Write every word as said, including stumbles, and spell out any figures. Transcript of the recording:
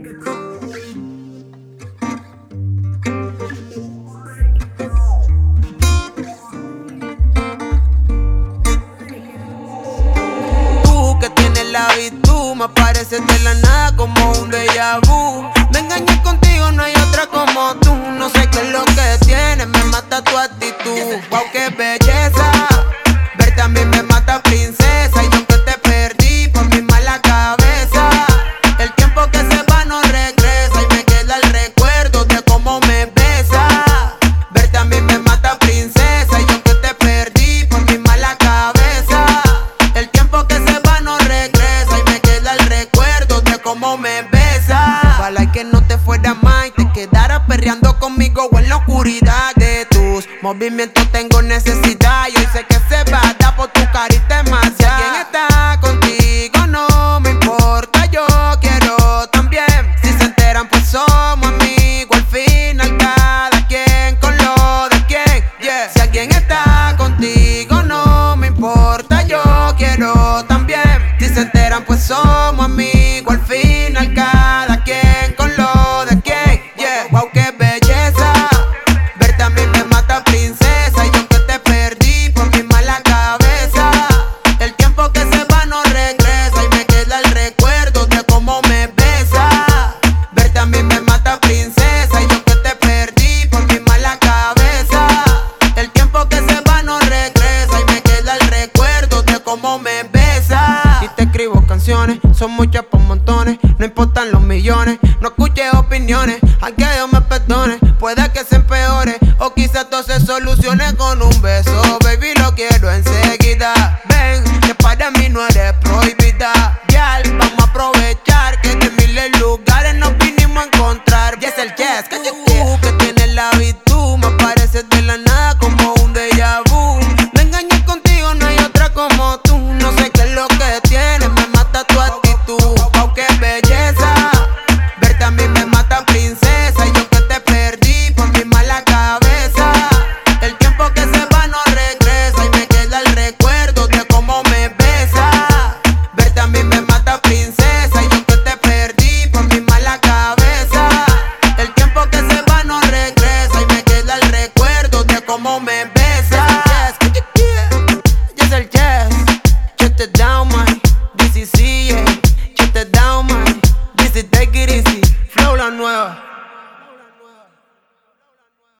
Tú que tienes la virtud, me apareces de la nada como un déjà vu. Me engañé contigo, no hay otra como tú. No sé qué es lo que tienes, me mata tu actitud. Wow, qué belleza, verte a mí me mata princesa. Y aunque te perdí por mi mala cabeza, el tiempo que se va no regresa. Y me queda el recuerdo de cómo me besa. Verte a mí me mata princesa. Y aunque te perdí por mi mala cabeza, el tiempo que se va no regresa. Y me queda el recuerdo de cómo me besa. Ojalá que no te fuera más y te quedaras perreando conmigo o en la oscuridad de tus movimientos. Tengo necesidad y hoy sé que se va a dar por tu carita demasiado. Si alguien está contigo no me importa, yo quiero también. Si se enteran pues somos amigos, al final cada quien con lo de quien, yeah. Si alguien está contigo no me importa, yo quiero también. Si se enteran pues somos amigos, al final cada quien con lo de quien, yeah. Wow, qué belleza, verte a mí me mata princesa. Y aunque te perdí por mi mala cabeza, el tiempo que se va no regresa. Y me queda el recuerdo de cómo me besa. Verte a mí me mata princesa. Y aunque te perdí por mi mala cabeza, el tiempo que se va no regresa. Y me queda el recuerdo de cómo me besa. Y te escribo canciones, son muchas por montones. No importan los millones, no escuches opiniones. Aunque Dios me perdone, puede que se empeore, o quizás todo se solucione con un beso. Baby, lo quiero enseguida. Ven, que para mí no eres prohibida. Girl, vamos a aprovechar que de miles lugares nos vinimos a encontrar. Yes, el yes, que tú que tienes la virtud, me apareces de la nada como un déjà vu. Me engañé contigo, no hay otra como tú. No sé qué es lo que tienes, me mata tu actitud. Wow, qué belleza, verte a mí me mata princesa. Y aunque te perdí por mi mala cabeza, el tiempo que se va no regresa. Y me queda el recuerdo de cómo me besa. Verte a mí me mata princesa. Y aunque te perdí por mi mala cabeza, el tiempo que se va no regresa. Y me queda el recuerdo de cómo me besa. Yes, yes, el yes, shut it down, man.